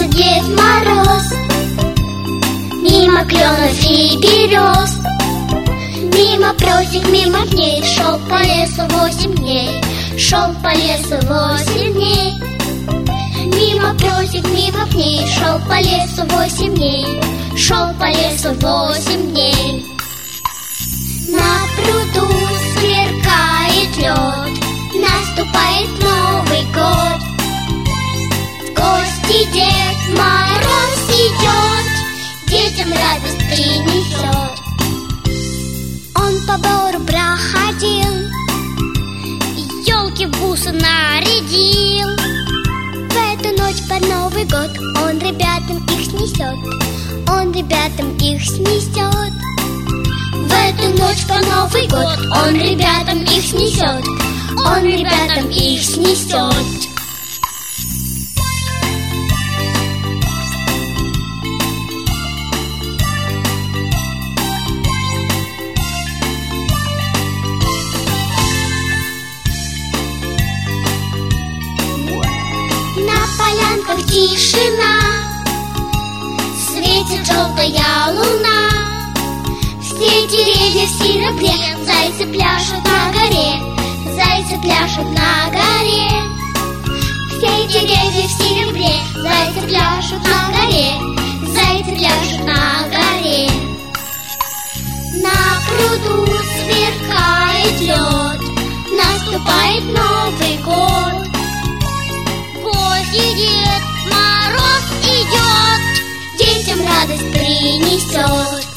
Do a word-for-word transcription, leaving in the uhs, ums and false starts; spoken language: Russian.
Дед Мороз. Мимо кленов и берез, мимо просек, мимо пней, шел по лесу восемь дней, шел по лесу восемь дней. Мимо просек, мимо пней, шел по лесу восемь дней, шел по лесу восемь дней. На пруду сверкает лед, наступает Новый год. В гости Дед Мороз идет, детям радость принесет. Он по бору проходил, елки в бусы нарядил. В эту ночь под Новый год он ребятам их снесет, он ребятам их снесет. В эту ночь под Новый год он ребятам их снесет, он ребятам их снесет. Тишина, светит желтая луна, все деревья в серебре, зайцы пляшут на горе, зайцы пляшут на горе. Все деревья в серебре, зайцы пляшут на горе, зайцы пляшут на горе. На пруду сверкает лед, наступает Новый год. Дед Мороз идет, детям радость принесет.